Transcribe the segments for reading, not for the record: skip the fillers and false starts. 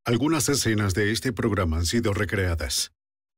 Algunas escenas de este programa han sido recreadas.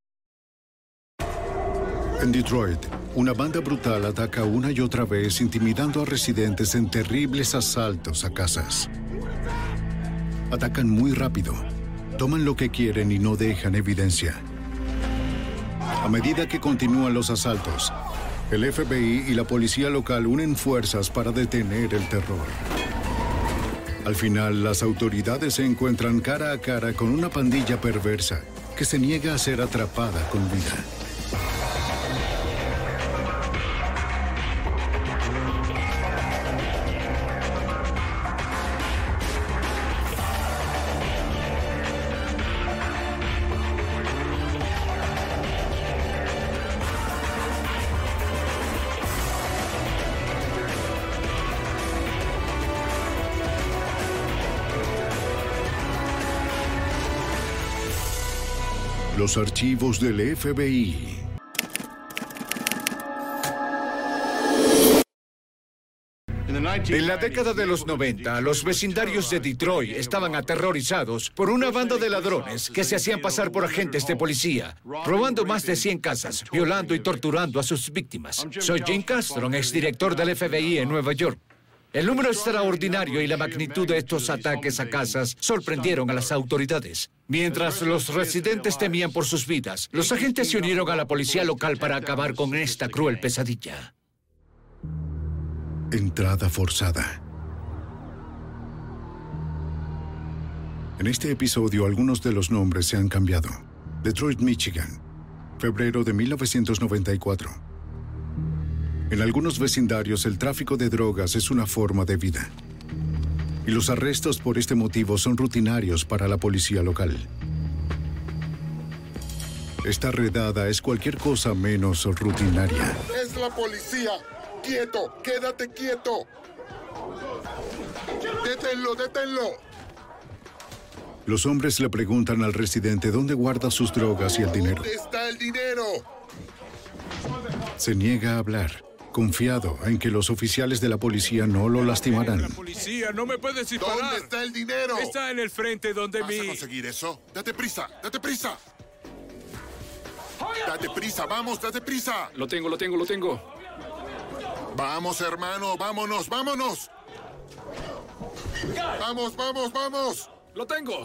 En Detroit, una banda brutal ataca una y otra vez, intimidando a residentes en terribles asaltos a casas. Atacan muy rápido, toman lo que quieren y no dejan evidencia. A medida que continúan los asaltos, el FBI y la policía local unen fuerzas para detener el terror. Al final, las autoridades se encuentran cara a cara con una pandilla perversa que se niega a ser atrapada con vida. Los archivos del FBI. En la década de los 90, los vecindarios de Detroit estaban aterrorizados por una banda de ladrones que se hacían pasar por agentes de policía, robando más de 100 casas, violando y torturando a sus víctimas. Soy Jim Castro, exdirector del FBI en Nueva York. El número extraordinario y la magnitud de estos ataques a casas sorprendieron a las autoridades. Mientras los residentes temían por sus vidas, los agentes se unieron a la policía local para acabar con esta cruel pesadilla. Entrada forzada. En este episodio, algunos de los nombres se han cambiado. Detroit, Michigan, febrero de 1994. En algunos vecindarios, el tráfico de drogas es una forma de vida. Y los arrestos por este motivo son rutinarios para la policía local. Esta redada es cualquier cosa menos rutinaria. ¡Es la policía! ¡Quieto! ¡Quédate quieto! ¡Deténlo, deténlo! Los hombres le preguntan al residente dónde guarda sus drogas y el dinero. ¿Dónde está el dinero? Se niega a hablar, confiado en que los oficiales de la policía no lo lastimarán. La policía, no me puedes disparar. ¿Dónde está el dinero? Está en el frente donde ¿Vas a conseguir eso? ¡Date prisa! ¡Date prisa! ¡Date prisa! ¡Vamos, date prisa! Lo tengo. ¡Vamos, hermano! ¡Vámonos, vámonos! ¡Vamos, vamos, vamos! Lo tengo.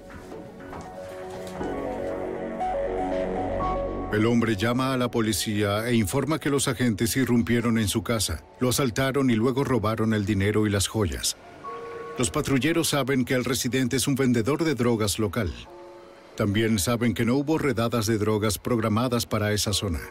El hombre llama a la policía e informa que los agentes irrumpieron en su casa, lo asaltaron y luego robaron el dinero y las joyas. Los patrulleros saben que el residente es un vendedor de drogas local. También saben que no hubo redadas de drogas programadas para esa zona.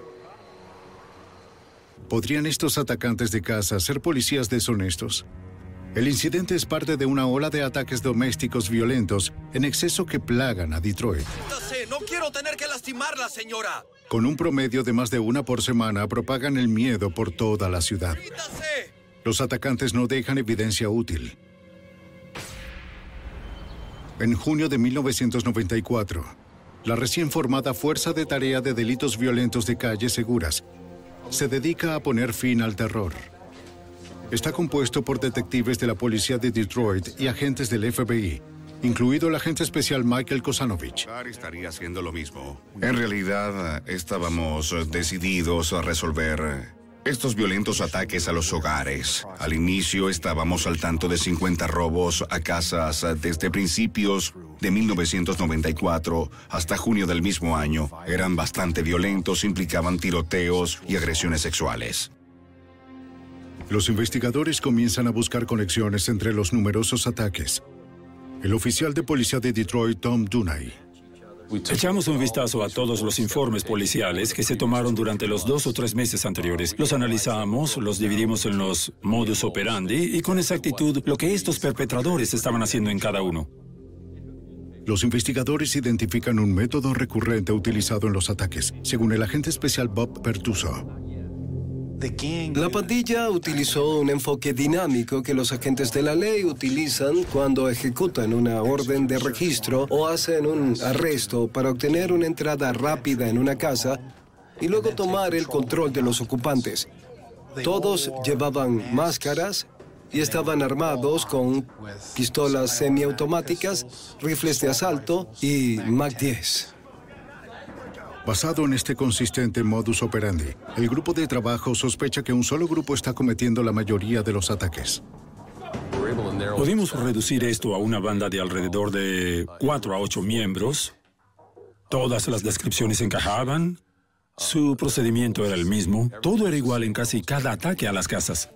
¿Podrían estos atacantes de casa ser policías deshonestos? El incidente es parte de una ola de ataques domésticos violentos en exceso que plagan a Detroit. ¡No quiero tener que lastimarla, señora! Con un promedio de más de una por semana, propagan el miedo por toda la ciudad. ¡Quítase! Los atacantes no dejan evidencia útil. En junio de 1994, la recién formada Fuerza de Tarea de Delitos Violentos de Calles Seguras se dedica a poner fin al terror. Está compuesto por detectives de la policía de Detroit y agentes del FBI, incluido el agente especial Michael Kosanovich. Estaría haciendo lo mismo. En realidad, estábamos decididos a resolver estos violentos ataques a los hogares. Al inicio estábamos al tanto de 50 robos a casas desde principios de 1994 hasta junio del mismo año. Eran bastante violentos, implicaban tiroteos y agresiones sexuales. Los investigadores comienzan a buscar conexiones entre los numerosos ataques. El oficial de policía de Detroit, Tom Dunay. Echamos un vistazo a todos los informes policiales que se tomaron durante los 2 o 3 meses anteriores. Los analizamos, los dividimos en los modus operandi y con exactitud lo que estos perpetradores estaban haciendo en cada uno. Los investigadores identifican un método recurrente utilizado en los ataques, según el agente especial Bob Pertuso. La pandilla utilizó un enfoque dinámico que los agentes de la ley utilizan cuando ejecutan una orden de registro o hacen un arresto para obtener una entrada rápida en una casa y luego tomar el control de los ocupantes. Todos llevaban máscaras y estaban armados con pistolas semiautomáticas, rifles de asalto y Mac-10. Basado en este consistente modus operandi, el grupo de trabajo sospecha que un solo grupo está cometiendo la mayoría de los ataques. Pudimos reducir esto a una banda de alrededor de 4 a 8 miembros. Todas las descripciones encajaban. Su procedimiento era el mismo. Todo era igual en casi cada ataque a las casas.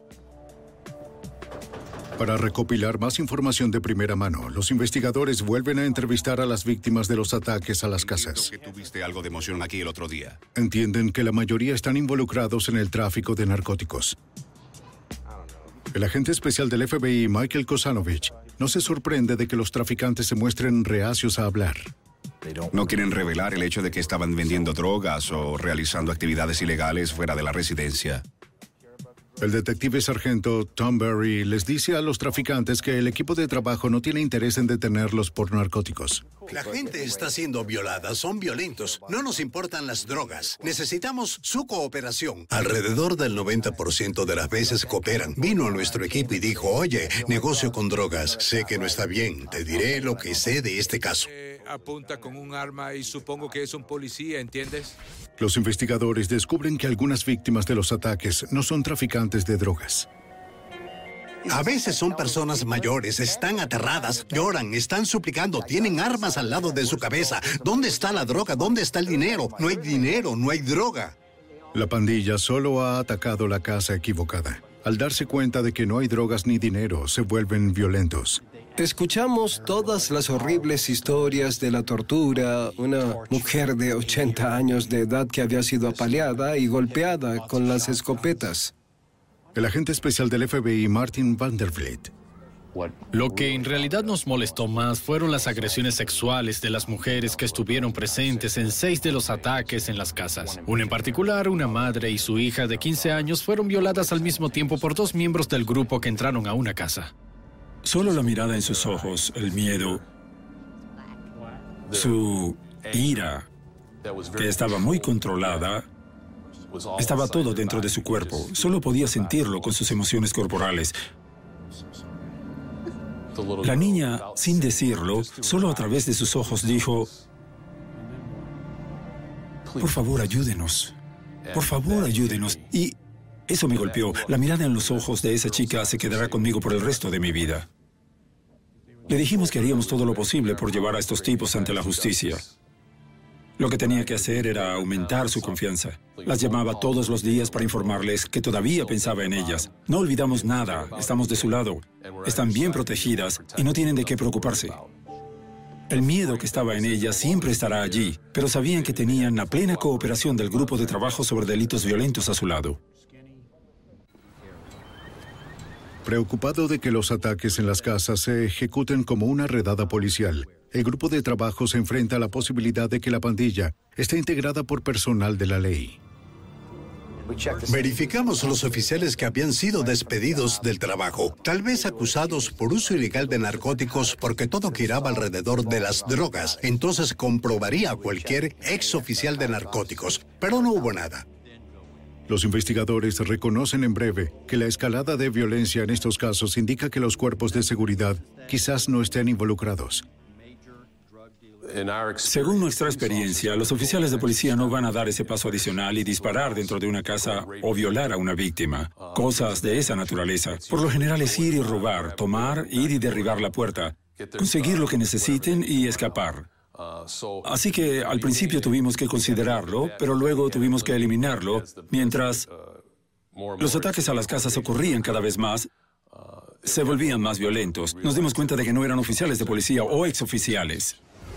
Para recopilar más información de primera mano, los investigadores vuelven a entrevistar a las víctimas de los ataques a las casas. Que tuviste algo de emoción aquí el otro día. Entienden que la mayoría están involucrados en el tráfico de narcóticos. El agente especial del FBI, Michael Kosanovich, no se sorprende de que los traficantes se muestren reacios a hablar. No quieren revelar el hecho de que estaban vendiendo drogas o realizando actividades ilegales fuera de la residencia. El detective sargento Tom Berry les dice a los traficantes que el equipo de trabajo no tiene interés en detenerlos por narcóticos. La gente está siendo violada, son violentos. No nos importan las drogas. Necesitamos su cooperación. Alrededor del 90% de las veces cooperan. Vino a nuestro equipo y dijo, oye, negocio con drogas. Sé que no está bien. Te diré lo que sé de este caso. Apunta con un arma y supongo que es un policía, ¿entiendes? Los investigadores descubren que algunas víctimas de los ataques no son traficantes de drogas. A veces son personas mayores, están aterradas, lloran, están suplicando, tienen armas al lado de su cabeza. ¿Dónde está la droga? ¿Dónde está el dinero? No hay dinero, no hay droga. La pandilla solo ha atacado la casa equivocada. Al darse cuenta de que no hay drogas ni dinero, se vuelven violentos. Escuchamos todas las horribles historias de la tortura, una mujer de 80 años de edad que había sido apaleada y golpeada con las escopetas. El agente especial del FBI, Martin Vandervliet. Lo que en realidad nos molestó más fueron las agresiones sexuales de las mujeres que estuvieron presentes en 6 de los ataques en las casas. Una en particular, una madre y su hija de 15 años fueron violadas al mismo tiempo por 2 miembros del grupo que entraron a una casa. Solo la mirada en sus ojos, el miedo, su ira, que estaba muy controlada, estaba todo dentro de su cuerpo. Solo podía sentirlo con sus emociones corporales. La niña, sin decirlo, solo a través de sus ojos dijo, por favor, ayúdenos. Por favor, ayúdenos. Y eso me golpeó. La mirada en los ojos de esa chica se quedará conmigo por el resto de mi vida. Le dijimos que haríamos todo lo posible por llevar a estos tipos ante la justicia. Lo que tenía que hacer era aumentar su confianza. Las llamaba todos los días para informarles que todavía pensaba en ellas. No olvidamos nada, estamos de su lado. Están bien protegidas y no tienen de qué preocuparse. El miedo que estaba en ellas siempre estará allí, pero sabían que tenían la plena cooperación del grupo de trabajo sobre delitos violentos a su lado. Preocupado de que los ataques en las casas se ejecuten como una redada policial, el grupo de trabajo se enfrenta a la posibilidad de que la pandilla esté integrada por personal de la ley. Verificamos los oficiales que habían sido despedidos del trabajo, tal vez acusados por uso ilegal de narcóticos porque todo giraba alrededor de las drogas. Entonces comprobaría a cualquier ex oficial de narcóticos, pero no hubo nada. Los investigadores reconocen en breve que la escalada de violencia en estos casos indica que los cuerpos de seguridad quizás no estén involucrados. Según nuestra experiencia, los oficiales de policía no van a dar ese paso adicional y disparar dentro de una casa o violar a una víctima. Cosas de esa naturaleza. Por lo general es ir y robar, tomar, ir y derribar la puerta, conseguir lo que necesiten y escapar. Así que al principio tuvimos que considerarlo, pero luego tuvimos que eliminarlo. Mientras los ataques a las casas ocurrían cada vez más, se volvían más violentos. Nos dimos cuenta de que no eran oficiales de policía o exoficiales.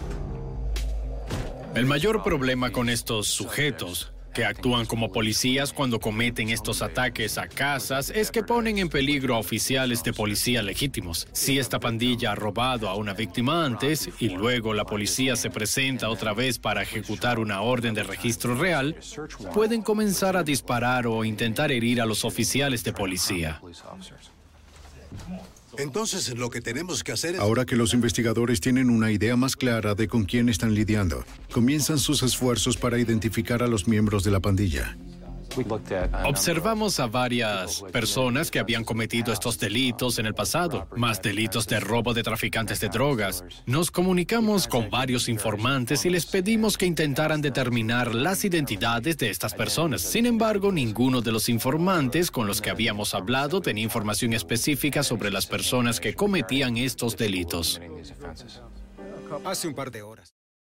El mayor problema con estos sujetos que actúan como policías cuando cometen estos ataques a casas es que ponen en peligro a oficiales de policía legítimos. Si esta pandilla ha robado a una víctima antes y luego la policía se presenta otra vez para ejecutar una orden de registro real, pueden comenzar a disparar o intentar herir a los oficiales de policía. Entonces, lo que tenemos que hacer es... Ahora que los investigadores tienen una idea más clara de con quién están lidiando, comienzan sus esfuerzos para identificar a los miembros de la pandilla. Observamos a varias personas que habían cometido estos delitos en el pasado, más delitos de robo de traficantes de drogas. Nos comunicamos con varios informantes y les pedimos que intentaran determinar las identidades de estas personas. Sin embargo, ninguno de los informantes con los que habíamos hablado tenía información específica sobre las personas que cometían estos delitos. Hace un par de horas.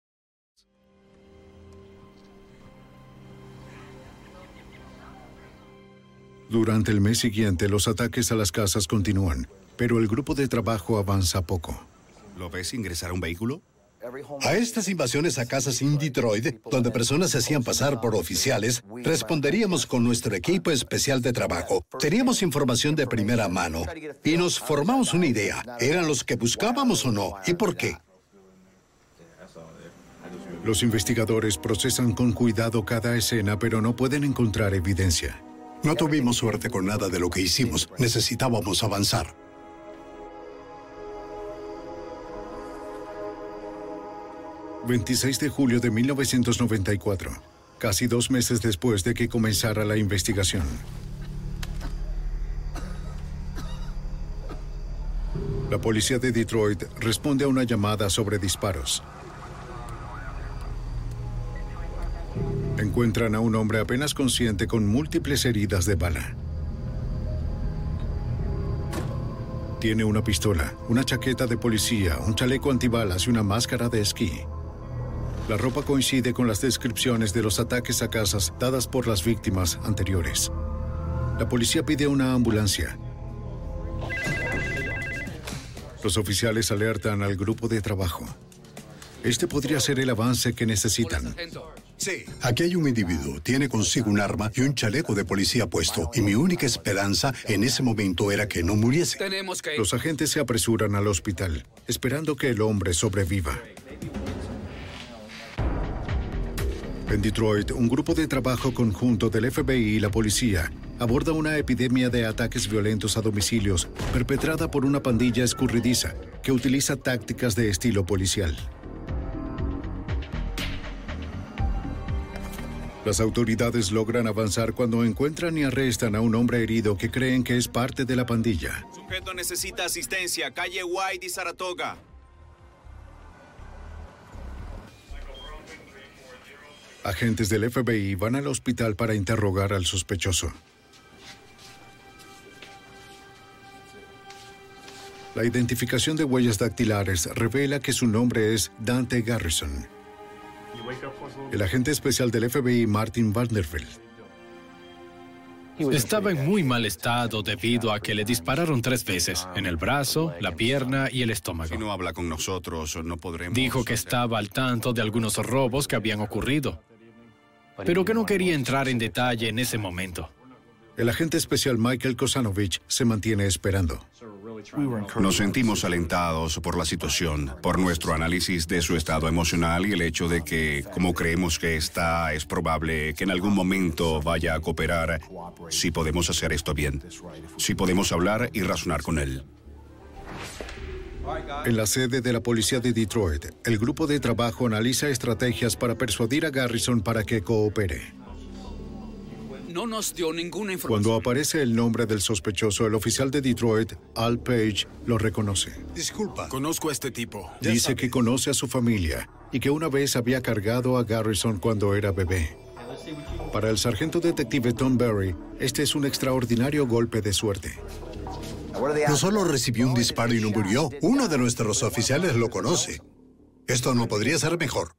Durante el mes siguiente, los ataques a las casas continúan, pero el grupo de trabajo avanza poco. ¿Lo ves ingresar a un vehículo? A estas invasiones a casas en Detroit, donde personas se hacían pasar por oficiales, responderíamos con nuestro equipo especial de trabajo. Teníamos información de primera mano y nos formamos una idea. ¿Eran los que buscábamos o no? ¿Y por qué? Los investigadores procesan con cuidado cada escena, pero no pueden encontrar evidencia. No tuvimos suerte con nada de lo que hicimos. Necesitábamos avanzar. ...26 de julio de 1994... casi 2 meses después de que comenzara la investigación. La policía de Detroit responde a una llamada sobre disparos. Encuentran a un hombre apenas consciente con múltiples heridas de bala. Tiene una pistola, una chaqueta de policía, un chaleco antibalas y una máscara de esquí. La ropa coincide con las descripciones de los ataques a casas dadas por las víctimas anteriores. La policía pide una ambulancia. Los oficiales alertan al grupo de trabajo. Este podría ser el avance que necesitan. Sí, aquí hay un individuo, tiene consigo un arma y un chaleco de policía puesto, y mi única esperanza en ese momento era que no muriese. Los agentes se apresuran al hospital, esperando que el hombre sobreviva. En Detroit, un grupo de trabajo conjunto del FBI y la policía aborda una epidemia de ataques violentos a domicilios perpetrada por una pandilla escurridiza que utiliza tácticas de estilo policial. Las autoridades logran avanzar cuando encuentran y arrestan a un hombre herido que creen que es parte de la pandilla. Sujeto necesita asistencia. Calle White y Saratoga. Agentes del FBI van al hospital para interrogar al sospechoso. La identificación de huellas dactilares revela que su nombre es Dante Garrison. El agente especial del FBI, Martin Vanderbilt. Estaba en muy mal estado debido a que le dispararon 3 veces, en el brazo, la pierna y el estómago. Si no habla con nosotros, no podremos... Dijo que estaba al tanto de algunos robos que habían ocurrido, pero que no quería entrar en detalle en ese momento. El agente especial Michael Kosanovich se mantiene esperando. Nos sentimos alentados por la situación, por nuestro análisis de su estado emocional y el hecho de que, como creemos que está, es probable que en algún momento vaya a cooperar si podemos hacer esto bien, si podemos hablar y razonar con él. En la sede de la policía de Detroit, el grupo de trabajo analiza estrategias para persuadir a Garrison para que coopere. No nos dio ninguna información. Cuando aparece el nombre del sospechoso, el oficial de Detroit, Al Page, lo reconoce. Disculpa. Conozco a este tipo. Dice que conoce a su familia y que una vez había cargado a Garrison cuando era bebé. Para el sargento detective Tom Berry, este es un extraordinario golpe de suerte. No solo recibió un disparo y no murió, uno de nuestros oficiales lo conoce. Esto no podría ser mejor.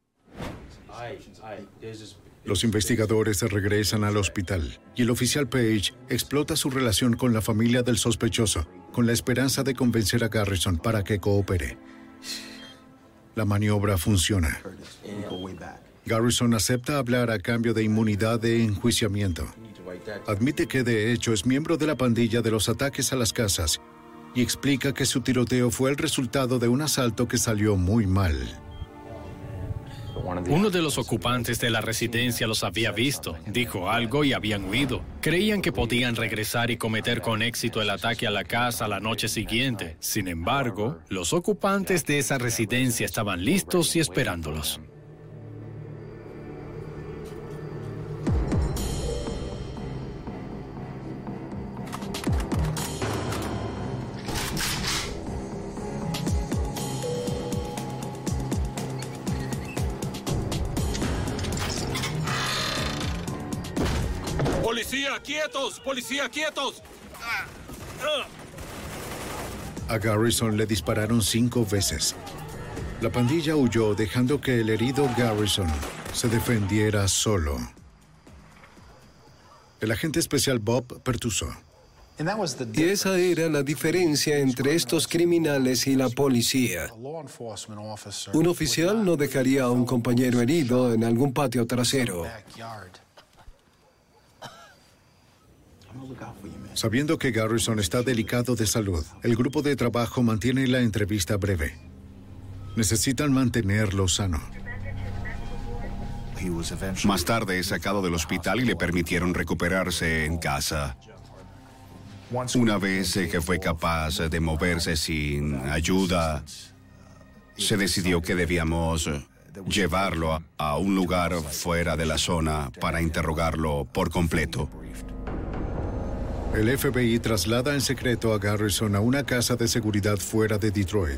Los investigadores regresan al hospital y el oficial Page explota su relación con la familia del sospechoso con la esperanza de convencer a Garrison para que coopere. La maniobra funciona. Garrison acepta hablar a cambio de inmunidad de enjuiciamiento. Admite que de hecho es miembro de la pandilla de los ataques a las casas y explica que su tiroteo fue el resultado de un asalto que salió muy mal. Uno de los ocupantes de la residencia los había visto, dijo algo y habían huido. Creían que podían regresar y cometer con éxito el ataque a la casa la noche siguiente. Sin embargo, los ocupantes de esa residencia estaban listos y esperándolos. ¡Policía, quietos! ¡Policía, quietos! A Garrison le dispararon 5 veces. La pandilla huyó, dejando que el herido Garrison se defendiera solo. El agente especial Bob Pertuso. Y esa era la diferencia entre estos criminales y la policía. Un oficial no dejaría a un compañero herido en algún patio trasero. Sabiendo que Garrison está delicado de salud, el grupo de trabajo mantiene la entrevista breve. Necesitan mantenerlo sano. Más tarde es sacado del hospital y le permitieron recuperarse en casa. Una vez que fue capaz de moverse sin ayuda, se decidió que debíamos llevarlo a un lugar fuera de la zona para interrogarlo por completo. El FBI traslada en secreto a Garrison a una casa de seguridad fuera de Detroit.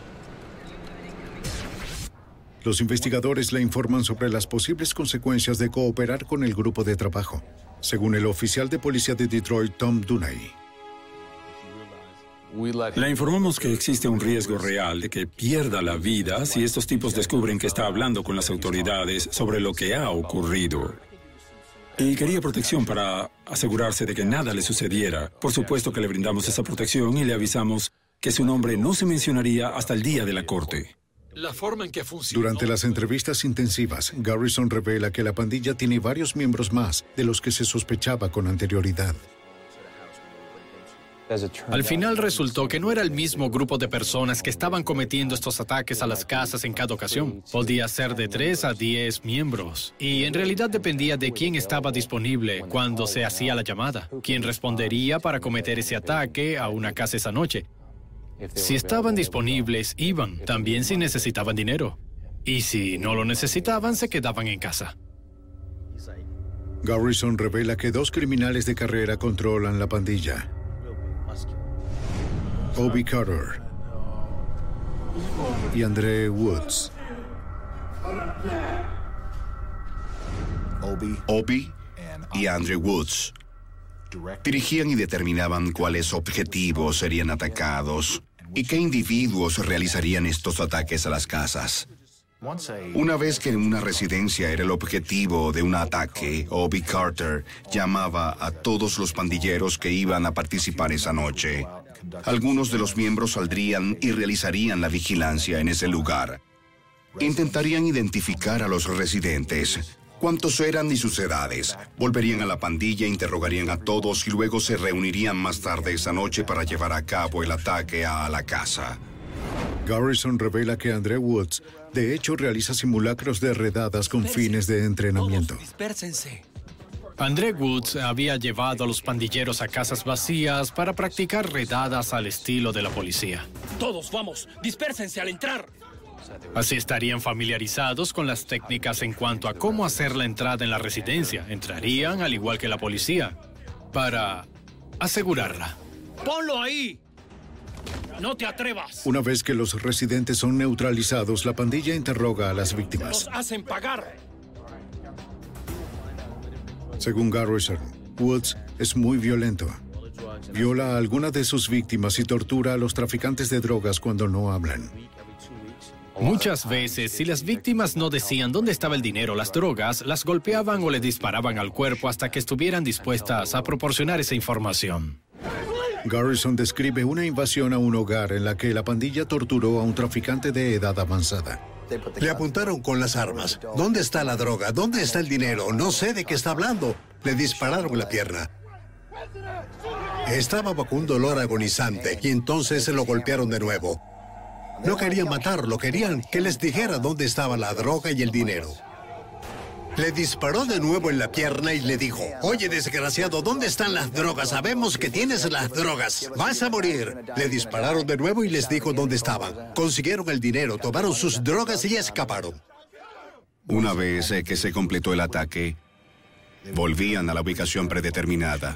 Los investigadores le informan sobre las posibles consecuencias de cooperar con el grupo de trabajo, según el oficial de policía de Detroit, Tom Dunay. Le informamos que existe un riesgo real de que pierda la vida si estos tipos descubren que está hablando con las autoridades sobre lo que ha ocurrido. Y quería protección para asegurarse de que nada le sucediera. Por supuesto que le brindamos esa protección y le avisamos que su nombre no se mencionaría hasta el día de la corte. La forma en que funciona. Durante las entrevistas intensivas, Garrison revela que la pandilla tiene varios miembros más de los que se sospechaba con anterioridad. Al final resultó que no era el mismo grupo de personas que estaban cometiendo estos ataques a las casas en cada ocasión. Podía ser de 3 a 10 miembros. Y en realidad dependía de quién estaba disponible cuando se hacía la llamada. Quién respondería para cometer ese ataque a una casa esa noche. Si estaban disponibles, iban, también si necesitaban dinero. Y si no lo necesitaban, se quedaban en casa. Garrison revela que 2 criminales de carrera controlan la pandilla. Obi Carter y Andre Woods. Obi y Andre Woods dirigían y determinaban cuáles objetivos serían atacados y qué individuos realizarían estos ataques a las casas. Una vez que una residencia era el objetivo de un ataque, Obi Carter llamaba a todos los pandilleros que iban a participar esa noche. Algunos de los miembros saldrían y realizarían la vigilancia en ese lugar. Intentarían identificar a los residentes, cuántos eran y sus edades. Volverían a la pandilla, interrogarían a todos y luego se reunirían más tarde esa noche para llevar a cabo el ataque a la casa. Garrison revela que Andre Woods, de hecho, realiza simulacros de redadas con fines de entrenamiento. Dispérsense. Andre Woods había llevado a los pandilleros a casas vacías para practicar redadas al estilo de la policía. Todos, vamos, dispérsense al entrar. Así estarían familiarizados con las técnicas en cuanto a cómo hacer la entrada en la residencia. Entrarían al igual que la policía, para asegurarla. ¡Ponlo ahí! ¡No te atrevas! Una vez que los residentes son neutralizados, la pandilla interroga a las víctimas. ¡Nos hacen pagar! Según Garrison, Woods es muy violento. Viola a alguna de sus víctimas y tortura a los traficantes de drogas cuando no hablan. Muchas veces, si las víctimas no decían dónde estaba el dinero o las drogas, las golpeaban o le disparaban al cuerpo hasta que estuvieran dispuestas a proporcionar esa información. Garrison describe una invasión a un hogar en la que la pandilla torturó a un traficante de edad avanzada. Le apuntaron con las armas. ¿Dónde está la droga? ¿Dónde está el dinero? No sé de qué está hablando. Le dispararon la pierna. Estaba bajo un dolor agonizante y entonces se lo golpearon de nuevo. No querían matarlo, querían que les dijera dónde estaba la droga y el dinero. Le disparó de nuevo en la pierna y le dijo, oye, desgraciado, ¿dónde están las drogas? Sabemos que tienes las drogas. Vas a morir. Le dispararon de nuevo y les dijo dónde estaban. Consiguieron el dinero, tomaron sus drogas y escaparon. Una vez que se completó el ataque, volvían a la ubicación predeterminada.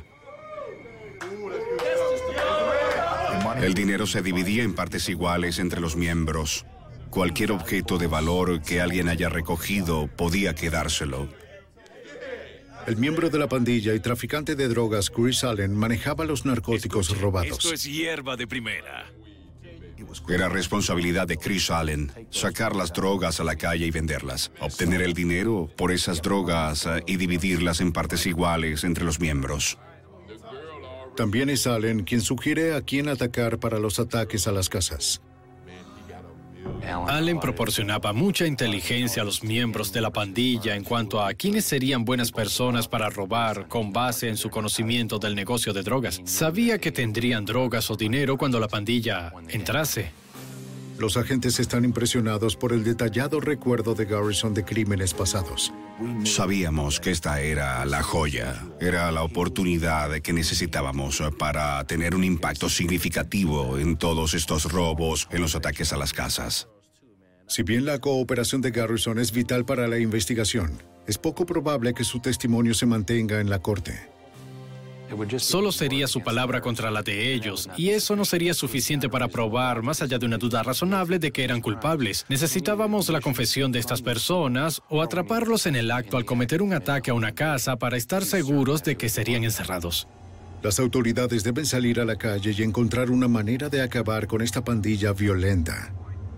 El dinero se dividía en partes iguales entre los miembros. Cualquier objeto de valor que alguien haya recogido podía quedárselo. El miembro de la pandilla y traficante de drogas Chris Allen manejaba los narcóticos robados. Esto es hierba de primera. Era responsabilidad de Chris Allen sacar las drogas a la calle y venderlas, obtener el dinero por esas drogas y dividirlas en partes iguales entre los miembros. También es Allen quien sugiere a quién atacar para los ataques a las casas. Allen proporcionaba mucha inteligencia a los miembros de la pandilla en cuanto a quiénes serían buenas personas para robar con base en su conocimiento del negocio de drogas. Sabía que tendrían drogas o dinero cuando la pandilla entrase. Los agentes están impresionados por el detallado recuerdo de Garrison de crímenes pasados. Sabíamos que esta era la joya, era la oportunidad que necesitábamos para tener un impacto significativo en todos estos robos, en los ataques a las casas. Si bien la cooperación de Garrison es vital para la investigación, es poco probable que su testimonio se mantenga en la corte. Solo sería su palabra contra la de ellos, y eso no sería suficiente para probar, más allá de una duda razonable, de que eran culpables. Necesitábamos la confesión de estas personas o atraparlos en el acto al cometer un ataque a una casa para estar seguros de que serían encerrados. Las autoridades deben salir a la calle y encontrar una manera de acabar con esta pandilla violenta.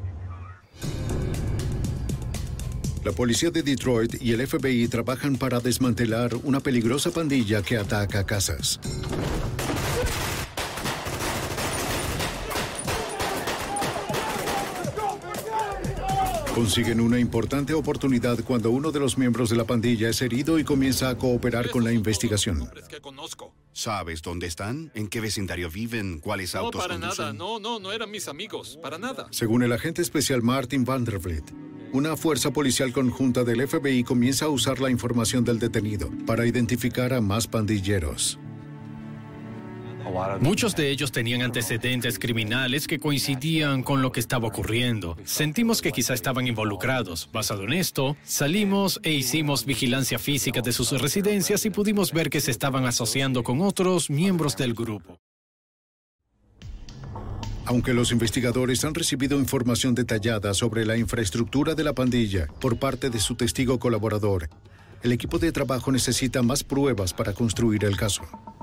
La policía de Detroit y el FBI trabajan para desmantelar una peligrosa pandilla que ataca casas. Consiguen una importante oportunidad cuando uno de los miembros de la pandilla es herido y comienza a cooperar con la investigación. ¿Sabes dónde están? ¿En qué vecindario viven? ¿Cuáles autos conducen? No, para nada. No eran mis amigos. Para nada. Según el agente especial Martin Vandervliet, una fuerza policial conjunta del FBI comienza a usar la información del detenido para identificar a más pandilleros. Muchos de ellos tenían antecedentes criminales que coincidían con lo que estaba ocurriendo. Sentimos que quizá estaban involucrados. Basado en esto, salimos e hicimos vigilancia física de sus residencias y pudimos ver que se estaban asociando con otros miembros del grupo. Aunque los investigadores han recibido información detallada sobre la infraestructura de la pandilla por parte de su testigo colaborador, el equipo de trabajo necesita más pruebas para construir el caso.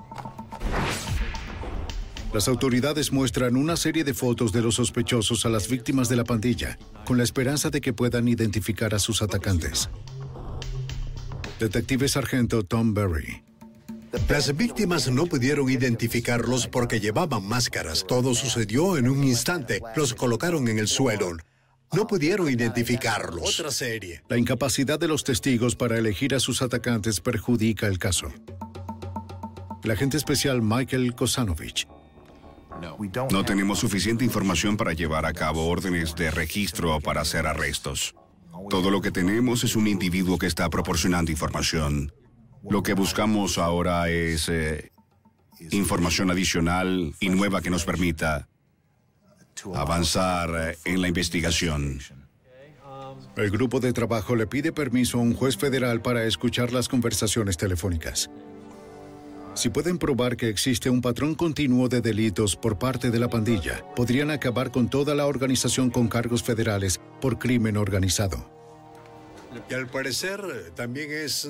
Las autoridades muestran una serie de fotos de los sospechosos a las víctimas de la pandilla, con la esperanza de que puedan identificar a sus atacantes. Detective Sargento Tom Berry. Las víctimas no pudieron identificarlos porque llevaban máscaras. Todo sucedió en un instante. Los colocaron en el suelo. No pudieron identificarlos. Otra serie. La incapacidad de los testigos para elegir a sus atacantes perjudica el caso. El agente especial Michael Kosanovich. No tenemos suficiente información para llevar a cabo órdenes de registro para hacer arrestos. Todo lo que tenemos es un individuo que está proporcionando información. Lo que buscamos ahora es información adicional y nueva que nos permita avanzar en la investigación. El grupo de trabajo le pide permiso a un juez federal para escuchar las conversaciones telefónicas. Si pueden probar que existe un patrón continuo de delitos por parte de la pandilla, podrían acabar con toda la organización con cargos federales por crimen organizado. Y al parecer también es...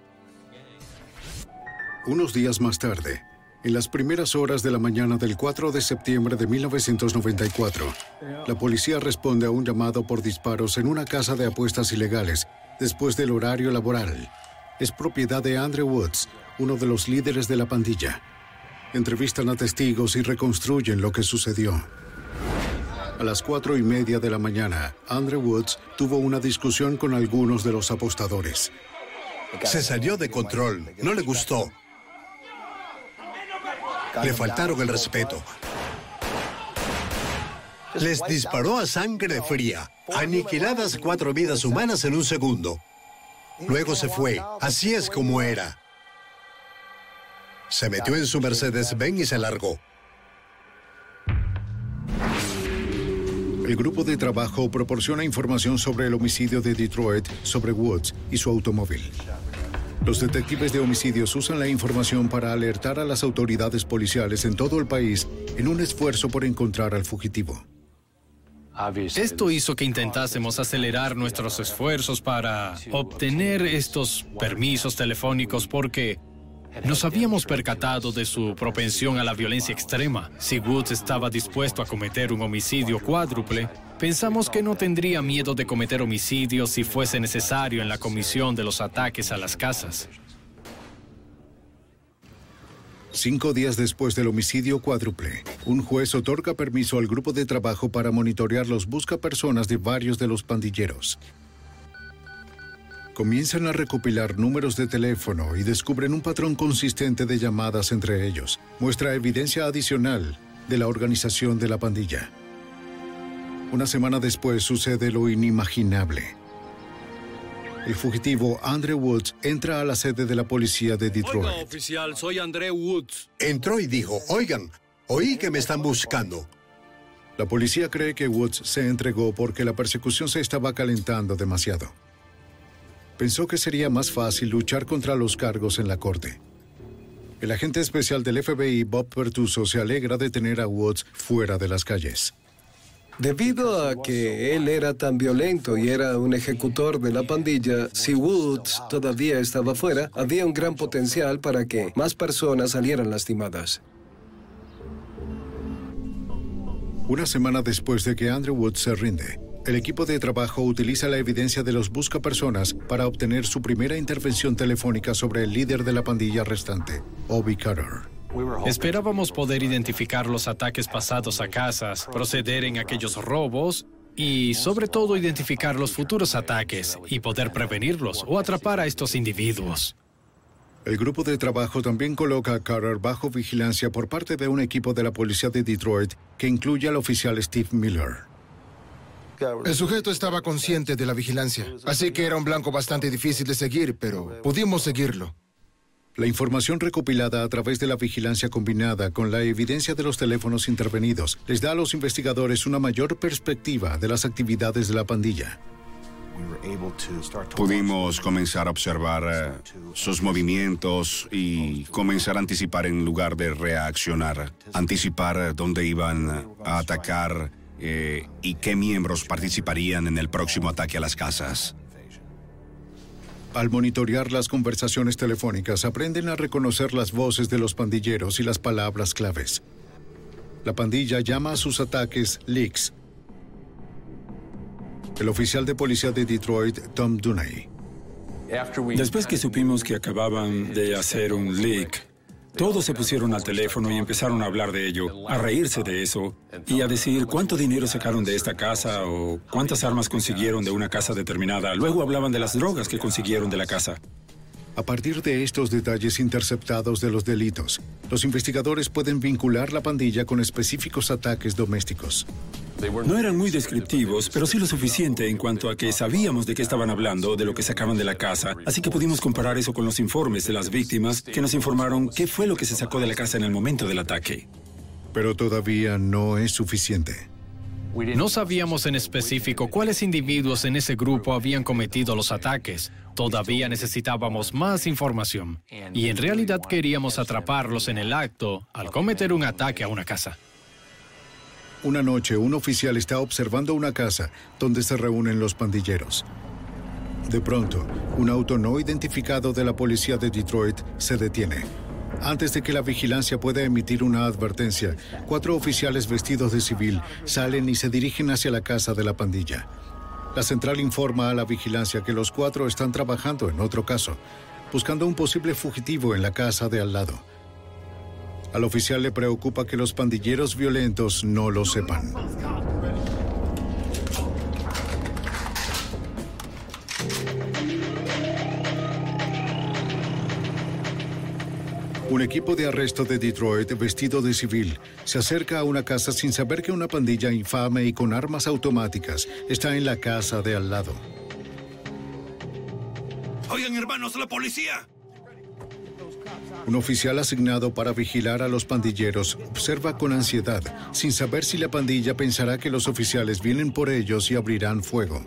Unos días más tarde, en las primeras horas de la mañana del 4 de septiembre de 1994, la policía responde a un llamado por disparos en una casa de apuestas ilegales después del horario laboral. Es propiedad de Andrew Woods, uno de los líderes de la pandilla. Entrevistan a testigos y reconstruyen lo que sucedió. A las 4:30 de la mañana, Andrew Woods tuvo una discusión con algunos de los apostadores. Se salió de control. No le gustó. Le faltaron el respeto. Les disparó a sangre fría. Aniquiladas 4 vidas humanas en un segundo. Luego se fue. Así es como era. Se metió en su Mercedes-Benz y se largó. El grupo de trabajo proporciona información sobre el homicidio de Detroit, sobre Woods y su automóvil. Los detectives de homicidios usan la información para alertar a las autoridades policiales en todo el país en un esfuerzo por encontrar al fugitivo. Esto hizo que intentásemos acelerar nuestros esfuerzos para obtener estos permisos telefónicos porque nos habíamos percatado de su propensión a la violencia extrema. Si Woods estaba dispuesto a cometer un homicidio cuádruple, pensamos que no tendría miedo de cometer homicidios si fuese necesario en la comisión de los ataques a las casas. 5 días después del homicidio cuádruple, un juez otorga permiso al grupo de trabajo para monitorear los buscapersonas de varios de los pandilleros. Comienzan a recopilar números de teléfono y descubren un patrón consistente de llamadas entre ellos. Muestra evidencia adicional de la organización de la pandilla. Una semana después sucede lo inimaginable. El fugitivo Andrew Woods entra a la sede de la policía de Detroit. Oiga, oficial, soy Andrew Woods. Entró y dijo, oigan, oí que me están buscando. La policía cree que Woods se entregó porque la persecución se estaba calentando demasiado. Pensó que sería más fácil luchar contra los cargos en la corte. El agente especial del FBI, Bob Pertuso, se alegra de tener a Woods fuera de las calles. Debido a que él era tan violento y era un ejecutor de la pandilla, si Woods todavía estaba fuera, había un gran potencial para que más personas salieran lastimadas. Una semana después de que Andrew Woods se rinde, el equipo de trabajo utiliza la evidencia de los buscapersonas para obtener su primera intervención telefónica sobre el líder de la pandilla restante, Obie Carter. Esperábamos poder identificar los ataques pasados a casas, proceder en aquellos robos y, sobre todo, identificar los futuros ataques y poder prevenirlos o atrapar a estos individuos. El grupo de trabajo también coloca a Carter bajo vigilancia por parte de un equipo de la policía de Detroit que incluye al oficial Steve Miller. El sujeto estaba consciente de la vigilancia, así que era un blanco bastante difícil de seguir, pero pudimos seguirlo. La información recopilada a través de la vigilancia combinada con la evidencia de los teléfonos intervenidos les da a los investigadores una mayor perspectiva de las actividades de la pandilla. Pudimos comenzar a observar sus movimientos y comenzar a anticipar en lugar de reaccionar. Anticipar dónde iban a atacar y qué miembros participarían en el próximo ataque a las casas. Al monitorear las conversaciones telefónicas, aprenden a reconocer las voces de los pandilleros y las palabras claves. La pandilla llama a sus ataques leaks. El oficial de policía de Detroit, Tom Dunay. Después que supimos que acababan de hacer un leak, todos se pusieron al teléfono y empezaron a hablar de ello, a reírse de eso y a decir cuánto dinero sacaron de esta casa o cuántas armas consiguieron de una casa determinada. Luego hablaban de las drogas que consiguieron de la casa. A partir de estos detalles interceptados de los delitos, los investigadores pueden vincular la pandilla con específicos ataques domésticos. No eran muy descriptivos, pero sí lo suficiente en cuanto a que sabíamos de qué estaban hablando, de lo que sacaban de la casa, así que pudimos comparar eso con los informes de las víctimas que nos informaron qué fue lo que se sacó de la casa en el momento del ataque. Pero todavía no es suficiente. No sabíamos en específico cuáles individuos en ese grupo habían cometido los ataques. Todavía necesitábamos más información. Y en realidad queríamos atraparlos en el acto al cometer un ataque a una casa. Una noche, un oficial está observando una casa donde se reúnen los pandilleros. De pronto, un auto no identificado de la policía de Detroit se detiene. Antes de que la vigilancia pueda emitir una advertencia, 4 oficiales vestidos de civil salen y se dirigen hacia la casa de la pandilla. La central informa a la vigilancia que los 4 están trabajando en otro caso, buscando un posible fugitivo en la casa de al lado. Al oficial le preocupa que los pandilleros violentos no lo sepan. Un equipo de arresto de Detroit vestido de civil se acerca a una casa sin saber que una pandilla infame y con armas automáticas está en la casa de al lado. Oigan, hermanos, la policía. Un oficial asignado para vigilar a los pandilleros observa con ansiedad, sin saber si la pandilla pensará que los oficiales vienen por ellos y abrirán fuego.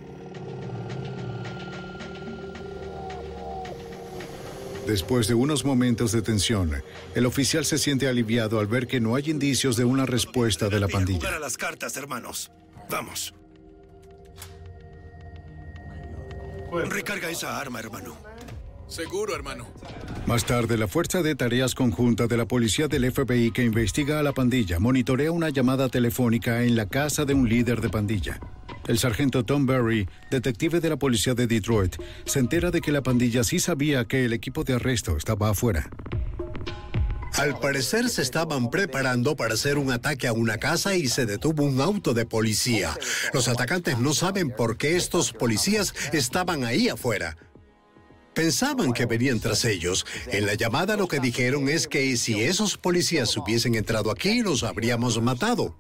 Después de unos momentos de tensión, el oficial se siente aliviado al ver que no hay indicios de una respuesta de la pandilla. Jugar a las cartas, hermanos. Vamos. Recarga esa arma, hermano. Seguro, hermano. Más tarde, la Fuerza de Tareas Conjunta de la Policía del FBI que investiga a la pandilla monitorea una llamada telefónica en la casa de un líder de pandilla. El sargento Tom Berry, detective de la policía de Detroit, se entera de que la pandilla sí sabía que el equipo de arresto estaba afuera. Al parecer se estaban preparando para hacer un ataque a una casa y se detuvo un auto de policía. Los atacantes no saben por qué estos policías estaban ahí afuera. Pensaban que venían tras ellos. En la llamada lo que dijeron es que si esos policías hubiesen entrado aquí, los habríamos matado.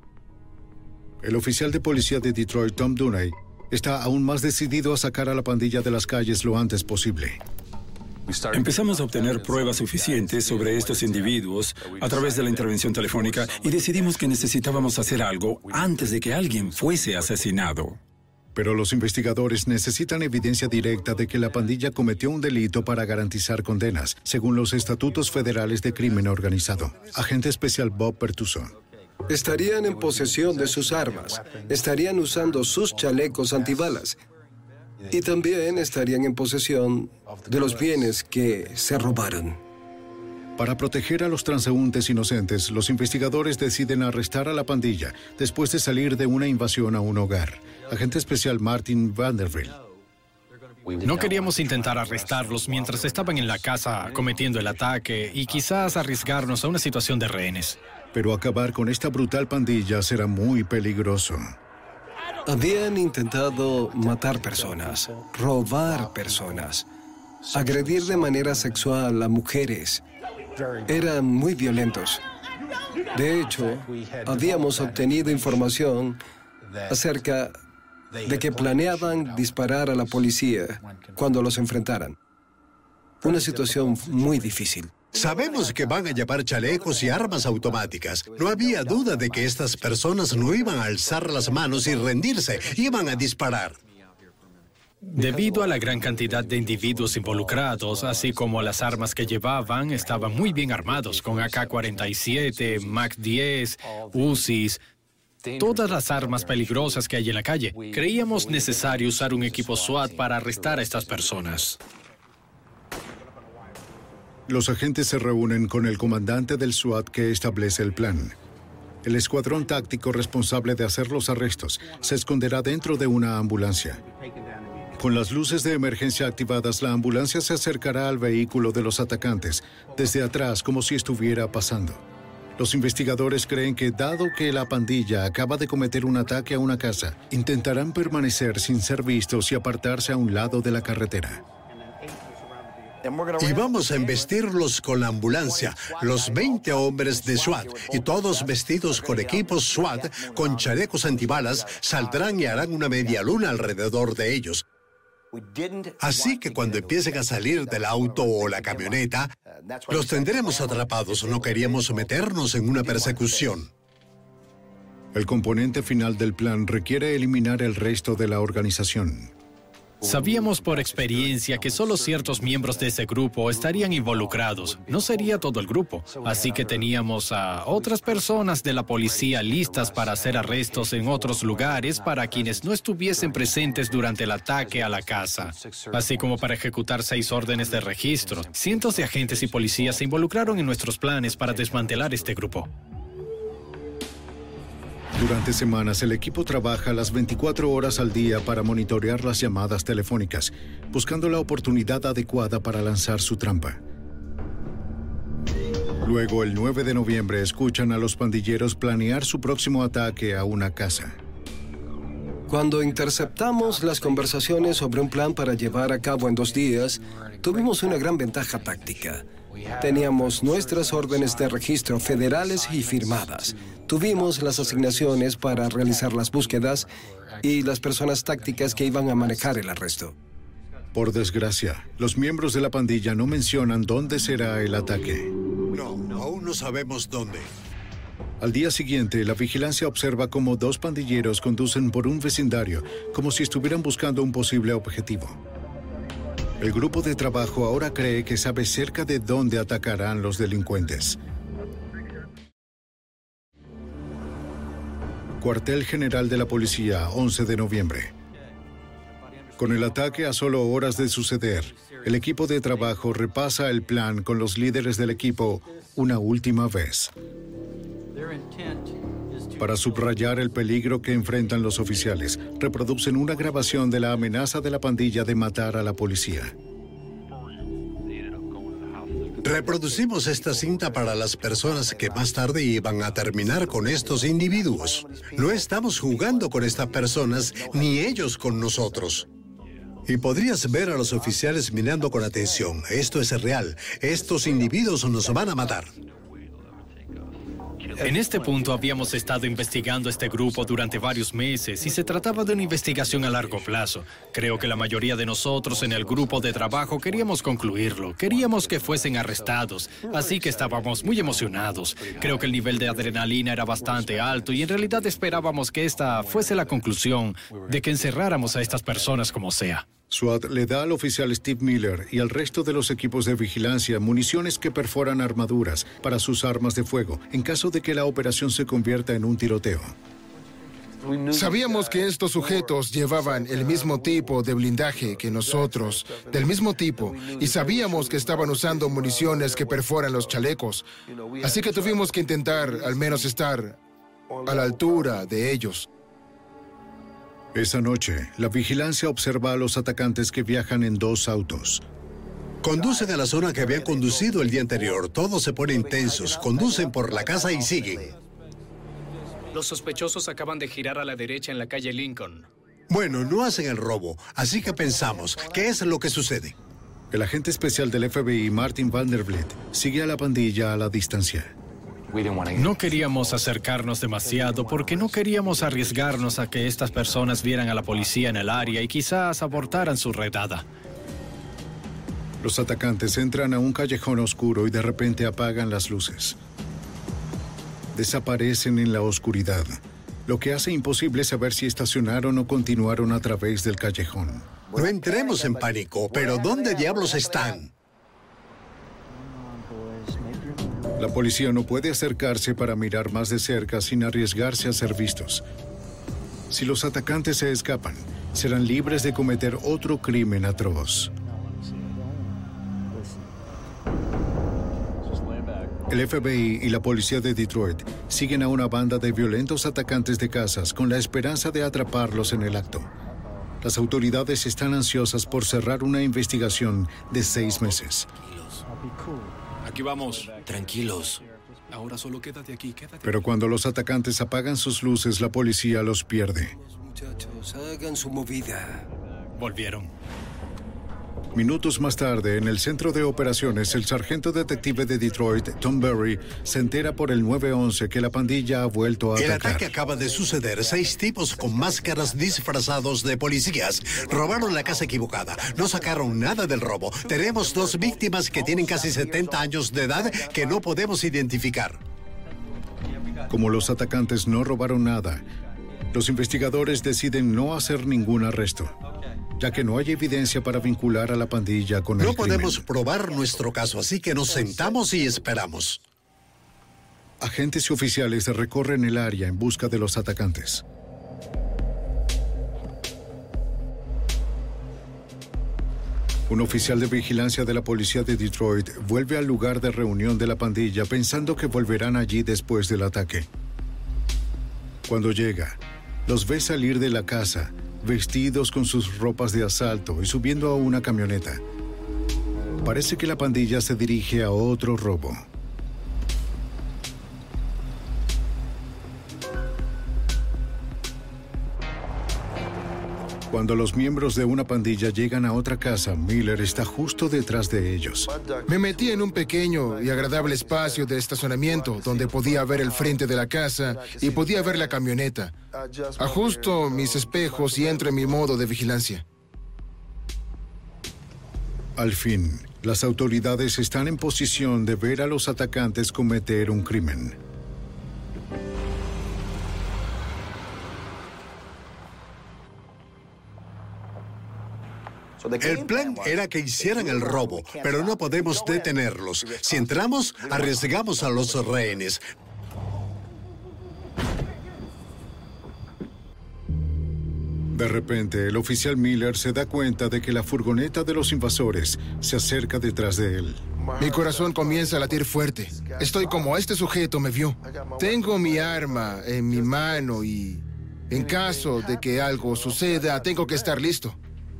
El oficial de policía de Detroit, Tom Dunay, está aún más decidido a sacar a la pandilla de las calles lo antes posible. Empezamos a obtener pruebas suficientes sobre estos individuos a través de la intervención telefónica y decidimos que necesitábamos hacer algo antes de que alguien fuese asesinado. Pero los investigadores necesitan evidencia directa de que la pandilla cometió un delito para garantizar condenas, según los estatutos federales de crimen organizado. Agente especial Bob Pertuso. Estarían en posesión de sus armas, estarían usando sus chalecos antibalas y también estarían en posesión de los bienes que se robaron. Para proteger a los transeúntes inocentes, los investigadores deciden arrestar a la pandilla después de salir de una invasión a un hogar. Agente especial Martin Vanderbilt. No queríamos intentar arrestarlos mientras estaban en la casa cometiendo el ataque y quizás arriesgarnos a una situación de rehenes. Pero acabar con esta brutal pandilla será muy peligroso. Habían intentado matar personas, robar personas, agredir de manera sexual a mujeres. Eran muy violentos. De hecho, habíamos obtenido información acerca de que planeaban disparar a la policía cuando los enfrentaran. Una situación muy difícil. Sabemos que van a llevar chalecos y armas automáticas. No había duda de que estas personas no iban a alzar las manos y rendirse, iban a disparar. Debido a la gran cantidad de individuos involucrados, así como las armas que llevaban, estaban muy bien armados, con AK-47, MAC-10, UCIs, todas las armas peligrosas que hay en la calle. Creíamos necesario usar un equipo SWAT para arrestar a estas personas. Los agentes se reúnen con el comandante del SWAT que establece el plan. El escuadrón táctico responsable de hacer los arrestos se esconderá dentro de una ambulancia. Con las luces de emergencia activadas, la ambulancia se acercará al vehículo de los atacantes, desde atrás como si estuviera pasando. Los investigadores creen que, dado que la pandilla acaba de cometer un ataque a una casa, intentarán permanecer sin ser vistos y apartarse a un lado de la carretera. Y vamos a embestirlos con la ambulancia, los 20 hombres de SWAT, y todos vestidos con equipos SWAT, con chalecos antibalas, saldrán y harán una media luna alrededor de ellos. Así que cuando empiecen a salir del auto o la camioneta, los tendremos atrapados. No queríamos meternos en una persecución. El componente final del plan requiere eliminar el resto de la organización. Sabíamos por experiencia que solo ciertos miembros de ese grupo estarían involucrados. No sería todo el grupo. Así que teníamos a otras personas de la policía listas para hacer arrestos en otros lugares para quienes no estuviesen presentes durante el ataque a la casa. Así como para ejecutar 6 órdenes de registro. Cientos de agentes y policías se involucraron en nuestros planes para desmantelar este grupo. Durante semanas, el equipo trabaja las 24 horas al día para monitorear las llamadas telefónicas, buscando la oportunidad adecuada para lanzar su trampa. Luego, el 9 de noviembre, escuchan a los pandilleros planear su próximo ataque a una casa. Cuando interceptamos las conversaciones sobre un plan para llevar a cabo en 2 días, tuvimos una gran ventaja táctica. Teníamos nuestras órdenes de registro federales y firmadas. Tuvimos las asignaciones para realizar las búsquedas y las personas tácticas que iban a manejar el arresto. Por desgracia, los miembros de la pandilla no mencionan dónde será el ataque. No, aún no sabemos dónde. Al día siguiente, la vigilancia observa cómo 2 pandilleros conducen por un vecindario, como si estuvieran buscando un posible objetivo. El grupo de trabajo ahora cree que sabe cerca de dónde atacarán los delincuentes. Cuartel General de la Policía, 11 de noviembre. Con el ataque a solo horas de suceder, el equipo de trabajo repasa el plan con los líderes del equipo una última vez. Para subrayar el peligro que enfrentan los oficiales, reproducen una grabación de la amenaza de la pandilla de matar a la policía. Reproducimos esta cinta para las personas que más tarde iban a terminar con estos individuos. No estamos jugando con estas personas, ni ellos con nosotros. Y podrías ver a los oficiales mirando con atención. Esto es real. Estos individuos nos van a matar. En este punto habíamos estado investigando este grupo durante varios meses y se trataba de una investigación a largo plazo. Creo que la mayoría de nosotros en el grupo de trabajo queríamos concluirlo. Queríamos que fuesen arrestados, así que estábamos muy emocionados. Creo que el nivel de adrenalina era bastante alto y en realidad esperábamos que esta fuese la conclusión de que encerráramos a estas personas como sea. SWAT le da al oficial Steve Miller y al resto de los equipos de vigilancia municiones que perforan armaduras para sus armas de fuego, en caso de que la operación se convierta en un tiroteo. Sabíamos que estos sujetos llevaban el mismo tipo de blindaje que nosotros, del mismo tipo, y sabíamos que estaban usando municiones que perforan los chalecos. Así que tuvimos que intentar al menos estar a la altura de ellos. Esa noche, la vigilancia observa a los atacantes que viajan en 2 autos. Conducen a la zona que habían conducido el día anterior. Todos se ponen tensos, conducen por la casa y siguen. Los sospechosos acaban de girar a la derecha en la calle Lincoln. Bueno, no hacen el robo, así que pensamos, ¿qué es lo que sucede? El agente especial del FBI, Martin Vanderbilt, sigue a la pandilla a la distancia. No queríamos acercarnos demasiado porque no queríamos arriesgarnos a que estas personas vieran a la policía en el área y quizás abortaran su redada. Los atacantes entran a un callejón oscuro y de repente apagan las luces. Desaparecen en la oscuridad, lo que hace imposible saber si estacionaron o continuaron a través del callejón. No entremos en pánico, pero ¿dónde diablos están? La policía no puede acercarse para mirar más de cerca sin arriesgarse a ser vistos. Si los atacantes se escapan, serán libres de cometer otro crimen atroz. El FBI y la policía de Detroit siguen a una banda de violentos atacantes de casas con la esperanza de atraparlos en el acto. Las autoridades están ansiosas por cerrar una investigación de 6 meses. Aquí vamos. Tranquilos. Ahora solo quédate aquí, Pero cuando los atacantes apagan sus luces, la policía los pierde. Muchachos, hagan su movida. Volvieron. Minutos más tarde, en el centro de operaciones, el sargento detective de Detroit, Tom Berry, se entera por el 911 que la pandilla ha vuelto a atacar. El ataque acaba de suceder. 6 tipos con máscaras disfrazados de policías robaron la casa equivocada. No sacaron nada del robo. Tenemos 2 víctimas que tienen casi 70 años de edad que no podemos identificar. Como los atacantes no robaron nada, los investigadores deciden no hacer ningún arresto, ya que no hay evidencia para vincular a la pandilla con el crimen. No podemos probar nuestro caso, así que nos sentamos y esperamos. Agentes y oficiales recorren el área en busca de los atacantes. Un oficial de vigilancia de la policía de Detroit vuelve al lugar de reunión de la pandilla pensando que volverán allí después del ataque. Cuando llega, los ve salir de la casa, vestidos con sus ropas de asalto y subiendo a una camioneta. Parece que la pandilla se dirige a otro robo. Cuando los miembros de una pandilla llegan a otra casa, Miller está justo detrás de ellos. Me metí en un pequeño y agradable espacio de estacionamiento donde podía ver el frente de la casa y podía ver la camioneta. Ajusto mis espejos y entro en mi modo de vigilancia. Al fin, las autoridades están en posición de ver a los atacantes cometer un crimen. El plan era que hicieran el robo, pero no podemos detenerlos. Si entramos, arriesgamos a los rehenes. De De repente, el oficial Miller se da cuenta de que la furgoneta de los invasores se acerca detrás de él. Mi corazón comienza a latir fuerte. Estoy como este sujeto me vio. Tengo mi arma en mi mano y en caso de que algo suceda, tengo que estar listo.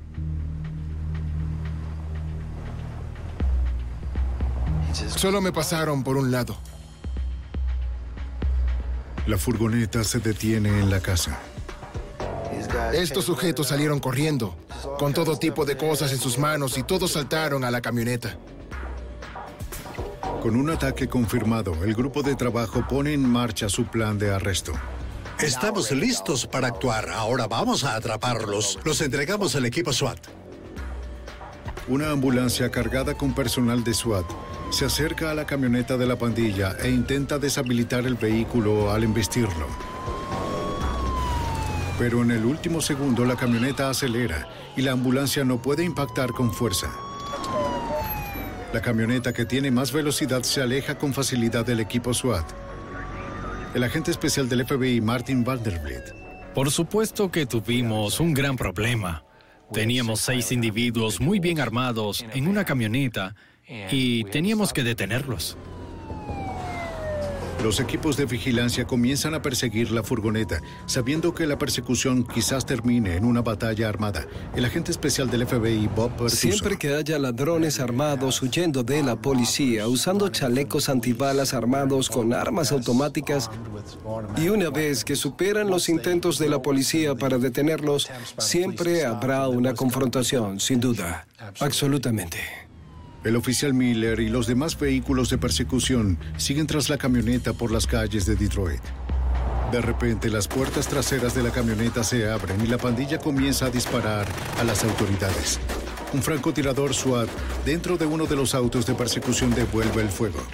Solo me pasaron por un lado. La furgoneta se detiene en la casa. Estos sujetos salieron corriendo, con todo tipo de cosas en sus manos y todos saltaron a la camioneta. Con un ataque confirmado, el grupo de trabajo pone en marcha su plan de arresto. Estamos listos para actuar. Ahora vamos a atraparlos. Los entregamos al equipo SWAT. Una ambulancia cargada con personal de SWAT se acerca a la camioneta de la pandilla e intenta deshabilitar el vehículo al embestirlo. Pero en el último segundo la camioneta acelera y la ambulancia no puede impactar con fuerza. La camioneta, que tiene más velocidad, se aleja con facilidad del equipo SWAT. El agente especial del FBI, Martin Vanderbilt. Por supuesto que tuvimos un gran problema. Teníamos 6 individuos muy bien armados en una camioneta y teníamos que detenerlos. Los equipos de vigilancia comienzan a perseguir la furgoneta, sabiendo que la persecución quizás termine en una batalla armada. El agente especial del FBI, Bob Pertuso. Siempre que haya ladrones armados huyendo de la policía, usando chalecos antibalas armados con armas automáticas, y una vez que superan los intentos de la policía para detenerlos, siempre habrá una confrontación, sin duda. Absolutamente. El oficial Miller y los demás vehículos de persecución siguen tras la camioneta por las calles de Detroit. De repente, las puertas traseras de la camioneta se abren y la pandilla comienza a disparar a las autoridades. Un francotirador SWAT dentro de uno de los autos de persecución devuelve el fuego.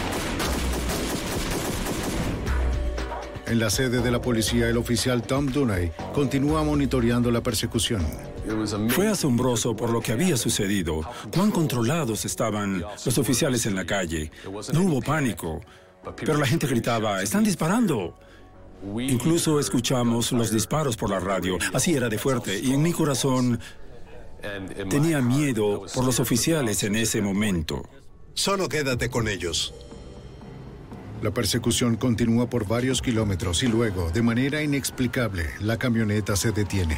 En la sede de la policía, el oficial Tom Dunay continúa monitoreando la persecución. Fue asombroso por lo que había sucedido. Cuán controlados estaban los oficiales en la calle. No hubo pánico, pero la gente gritaba, ¡están disparando! Incluso escuchamos los disparos por la radio. Así era de fuerte, y en mi corazón tenía miedo por los oficiales en ese momento. Solo quédate con ellos. La persecución continúa por varios kilómetros y luego, de manera inexplicable, la camioneta se detiene.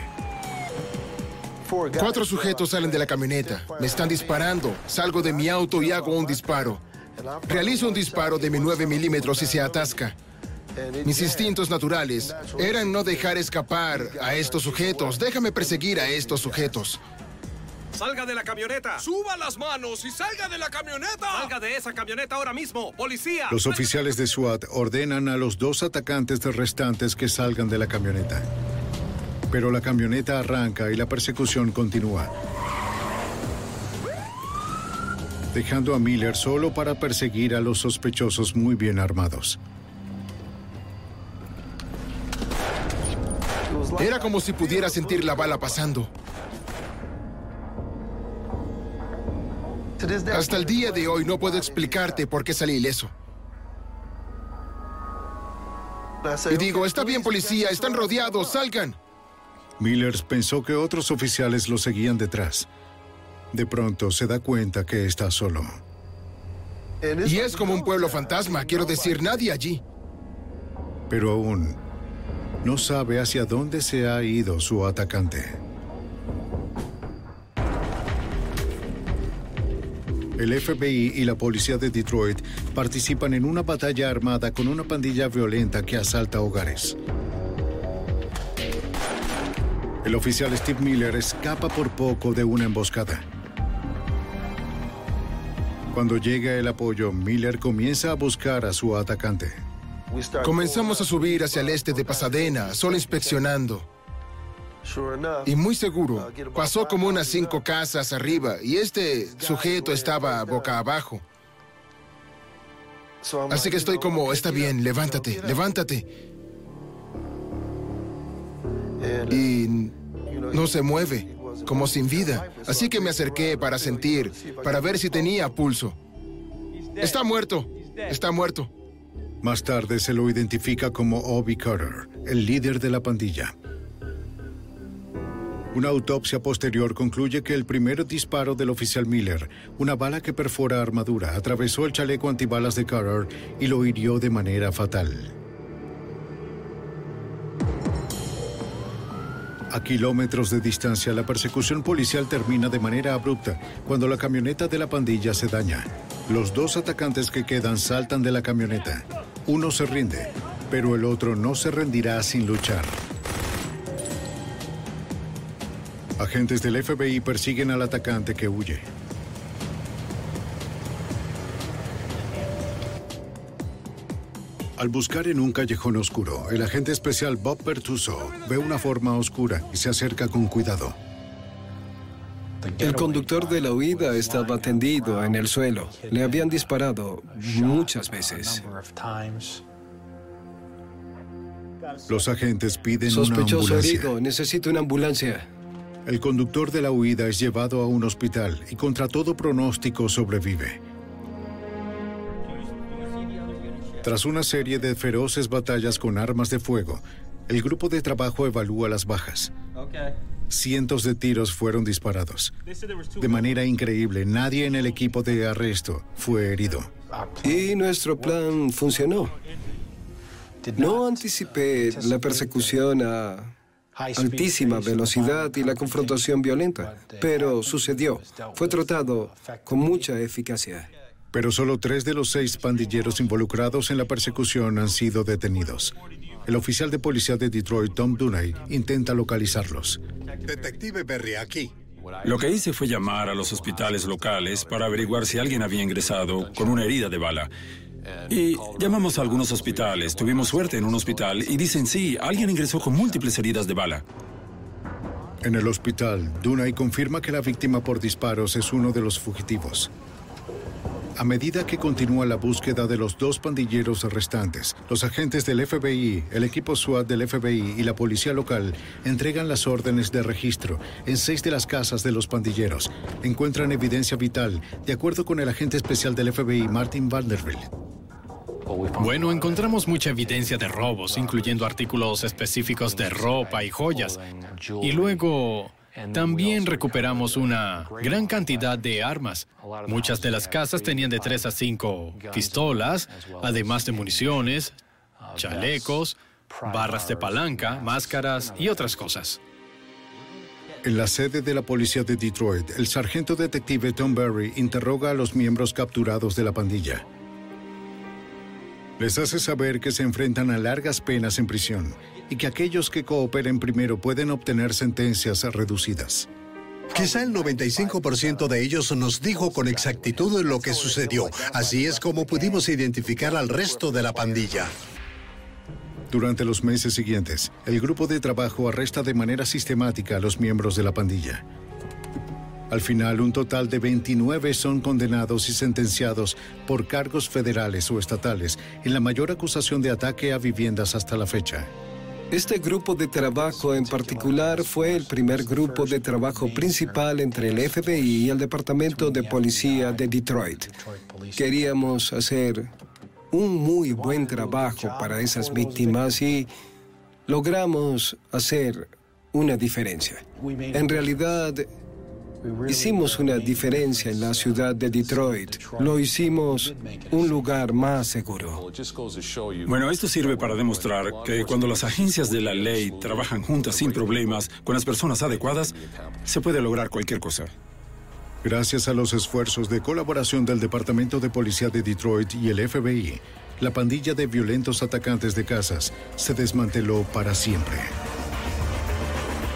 4 sujetos salen de la camioneta. Me están disparando. Salgo de mi auto y hago un disparo. Realizo un disparo de mi 9 milímetros y se atasca. Mis instintos naturales eran no dejar escapar a estos sujetos. Déjame perseguir a estos sujetos. ¡Salga de la camioneta! ¡Suba las manos y salga de la camioneta! ¡Salga de esa camioneta ahora mismo! ¡Policía! Los oficiales de SWAT ordenan a los 2 atacantes restantes que salgan de la camioneta. Pero la camioneta arranca y la persecución continúa, dejando a Miller solo para perseguir a los sospechosos muy bien armados. Era como si pudiera sentir la bala pasando. Hasta el día de hoy no puedo explicarte por qué salí ileso. Y digo, está bien, policía, están rodeados, salgan. Miller pensó que otros oficiales lo seguían detrás. De pronto se da cuenta que está solo. Y es como un pueblo fantasma, quiero decir, nadie allí. Pero aún no sabe hacia dónde se ha ido su atacante. El FBI y la policía de Detroit participan en una batalla armada con una pandilla violenta que asalta hogares. El oficial Steve Miller escapa por poco de una emboscada. Cuando llega el apoyo, Miller comienza a buscar a su atacante. Comenzamos a subir hacia el este de Pasadena, solo inspeccionando. Y muy seguro, pasó como unas 5 casas arriba y este sujeto estaba boca abajo. Así que estoy como, está bien, levántate, levántate. Y no se mueve, como sin vida. Así que me acerqué para sentir, para ver si tenía pulso. Está muerto, está muerto. Más tarde se lo identifica como Obie Carter, el líder de la pandilla. Una autopsia posterior concluye que el primer disparo del oficial Miller, una bala que perfora armadura, atravesó el chaleco antibalas de Carter y lo hirió de manera fatal. A kilómetros de distancia, la persecución policial termina de manera abrupta cuando la camioneta de la pandilla se daña. Los dos atacantes que quedan saltan de la camioneta. Uno se rinde, pero el otro no se rendirá sin luchar. Agentes del FBI persiguen al atacante que huye. Al buscar en un callejón oscuro, el agente especial Bob Pertuso ve una forma oscura y se acerca con cuidado. El conductor de la huida estaba tendido en el suelo. Le habían disparado muchas veces. Los agentes piden una Sospechoso ambulancia. herido, necesito una ambulancia. El conductor de la huida es llevado a un hospital y contra todo pronóstico sobrevive. Tras una serie de feroces batallas con armas de fuego, el grupo de trabajo evalúa las bajas. Cientos de tiros fueron disparados. De manera increíble, nadie en el equipo de arresto fue herido. Y nuestro plan funcionó. No anticipé la persecución a altísima velocidad y la confrontación violenta, pero sucedió. Fue tratado con mucha eficacia. Pero solo 3 de los 6 pandilleros involucrados en la persecución han sido detenidos. El oficial de policía de Detroit, Tom Dunay, intenta localizarlos. Detective Berry, aquí. Lo que hice fue llamar a los hospitales locales para averiguar si alguien había ingresado con una herida de bala. Y llamamos a algunos hospitales. Tuvimos suerte en un hospital y dicen sí, alguien ingresó con múltiples heridas de bala. En el hospital, Dunay confirma que la víctima por disparos es uno de los fugitivos. A medida que continúa la búsqueda de los 2 pandilleros restantes, los agentes del FBI, el equipo SWAT del FBI y la policía local entregan las órdenes de registro en 6 de las casas de los pandilleros. Encuentran evidencia vital, de acuerdo con el agente especial del FBI, Martin Vanderbilt. Bueno, encontramos mucha evidencia de robos, incluyendo artículos específicos de ropa y joyas. Y luego también recuperamos una gran cantidad de armas. Muchas de las casas tenían de 3 a 5 pistolas, además de municiones, chalecos, barras de palanca, máscaras y otras cosas. En la sede de la policía de Detroit, el sargento detective Tom Berry interroga a los miembros capturados de la pandilla. Les hace saber que se enfrentan a largas penas en prisión y que aquellos que cooperen primero pueden obtener sentencias reducidas. Quizá el 95% de ellos nos dijo con exactitud lo que sucedió. Así es como pudimos identificar al resto de la pandilla. Durante los meses siguientes, el grupo de trabajo arresta de manera sistemática a los miembros de la pandilla. Al final, un total de 29 son condenados y sentenciados por cargos federales o estatales en la mayor acusación de ataque a viviendas hasta la fecha. Este grupo de trabajo en particular fue el primer grupo de trabajo principal entre el FBI y el Departamento de Policía de Detroit. Queríamos hacer un muy buen trabajo para esas víctimas y logramos hacer una diferencia. En realidad, hicimos una diferencia en la ciudad de Detroit. Lo hicimos un lugar más seguro. Bueno, esto sirve para demostrar que cuando las agencias de la ley trabajan juntas sin problemas, con las personas adecuadas, se puede lograr cualquier cosa. Gracias a los esfuerzos de colaboración del Departamento de Policía de Detroit y el FBI, la pandilla de violentos atacantes de casas se desmanteló para siempre.